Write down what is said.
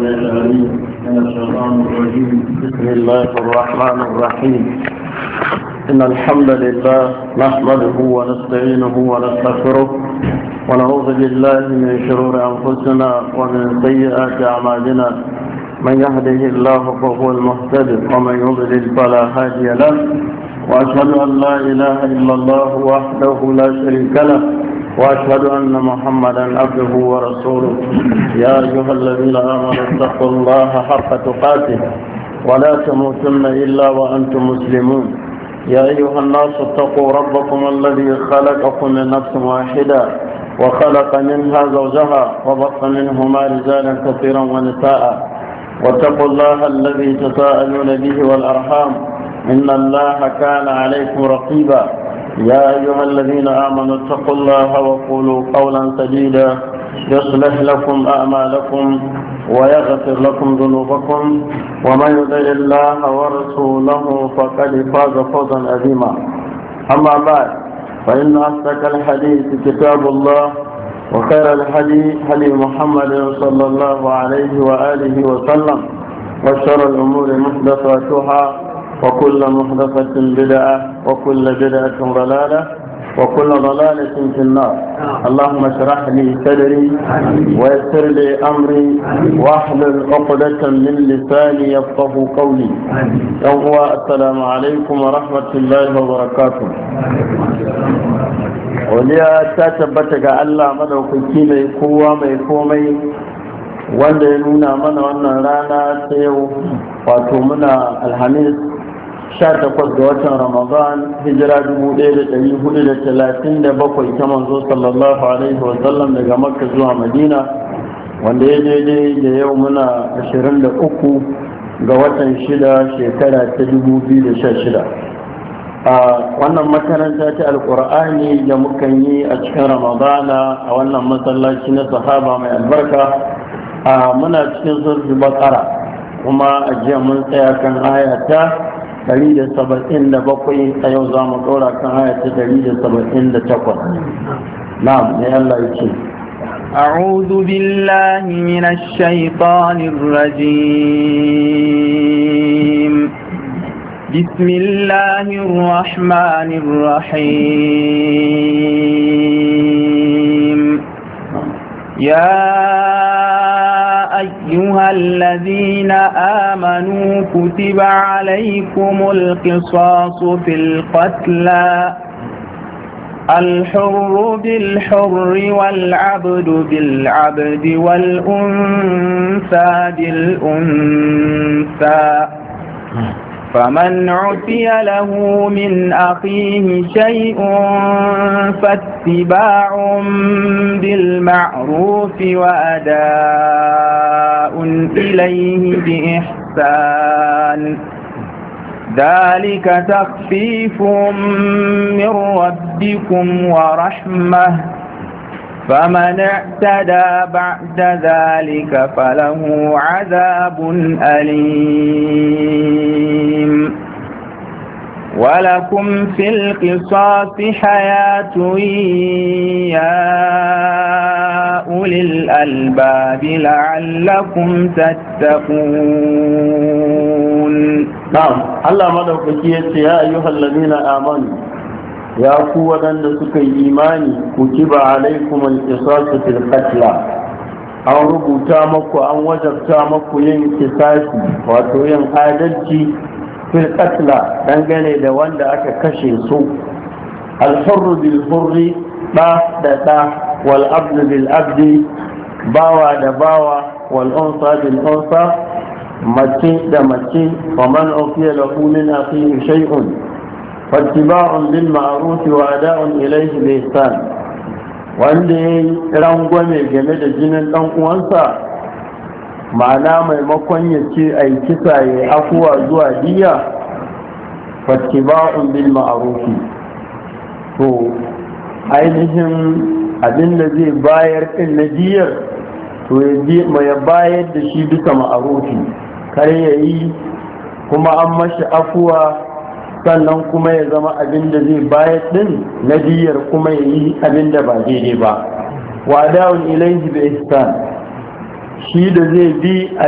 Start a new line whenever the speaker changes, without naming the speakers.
السميع العليم من الشيطان الرجيم. بسم الله الرحمن الرحيم. إن الحمد لله نحمده ونستعينه ونستغفره ونعوذ بالله من شرور أنفسنا ومن سيئات أعمالنا. من يهده الله فهو المهتد ومن يضلل فلا هادي له، وأشهد أن لا إله إلا الله وحده لا شريك له، وأشهد أن محمدا عبده ورسوله. يا أيها الذين آمنوا اتقوا الله حق تقاته ولا تموتن إلا وأنتم مسلمون. يا أيها الناس اتقوا ربكم الذي خلقكم من نفس واحدة وخلق منها زوجها وبث منهما رجالا كثيرا ونساء، واتقوا الله الذي تساءلون به والأرحام إن الله كان عليكم رقيبا. يا أيها الذين آمنوا اتقوا الله وقولوا قولا سديدا يصلح لكم أعمالكم ويغفر لكم ذنوبكم، ومن يطع الله ورسوله فقد فاز فوزا عظيما. أما بعد، فإن أصدق الحديث كتاب الله، وخير الحديث حديث محمد صلى الله عليه وآله وسلم، وشر الأمور محدثاتها، وكل محدثة بدعة، وكل بدعة ضلالة، وكل ضلالة في النار. اللهم اشرح لي صدري ويسر لي أمري واحلل عقدة من لساني يفقه قولي. السلام عليكم ورحمة الله وبركاته. وليا تثبتك الله مدوكي mai kowa mai komai wanda ya nuna mana wannan rana ta yau, wato muna alhamis 18 ga watan Ramadan, hijira 1437 ta manzo sallallahu alaihi wasallam daga Makka zuwa Madina, wanda ya daidai da yau muna 23 ga watan 6 shekara ta 2016. a wannan makaranta ta alkur'ani da muka yi a cikin Ramadana a wannan masallaci na sahaba mai albarka, muna cikin suratul Baqara, kuma a jiya mun tsaya kan ayata 177. a yau za mu ɗora kan ayata 178. na'am, ne Allah ya ce
أعوذ بالله من الشيطان الرجيم. بسم الله الرحمن الرحيم. يا أيها الذين آمنوا كتب عليكم القصاص في القتلى، الحر بالحر والعبد بالعبد والأنثى بالأنثى، فمن عفي له من أخيه شيء فاتباع بالمعروف وأداء إليه بإحسان، ذلك تخفيف من ربكم ورحمة، فمن اعتدى بعد ذلك فله عذاب أليم. ولكم في القصاص حياة يا أولي الألباب لعلكم تتقون.
نعم، الله مدوكي يا أيها الذين آمنوا، يا قوة لسك إيماني كتب عليكم القصاص في القتلى، an rubuta maku, an wajabta maku yin kisasi, wato yin adalci fil qatla dangane da wanda aka kashe su. Al-hurru bil hurri, da da da, wal abdu bil abdi, bawa da bawa, wal unsa bil unsa, mace da mace. wa man ufiya lahu min akhihi shay'un fattiba'un bil ma'ruf wa ada'un ilayhi bi ihsan, wanda ya yi rangwame game da jinin ɗan uwansa, ma'ana maimakon ya ce a yi kisa ya afuwa zuwa diya, fattiba'un bil ma'arufi, to ainihin abinda zai bayar ɗin na diyar to ya bayar da shi bisa ma'arufi, kar ya yi kuma an mashi afuwa sannan kuma ya zama abin da zai bayar din na diyar kuma ya yi abin da ba daidai ba. wa da'un ilaihi bi ihsan, shi da zai bi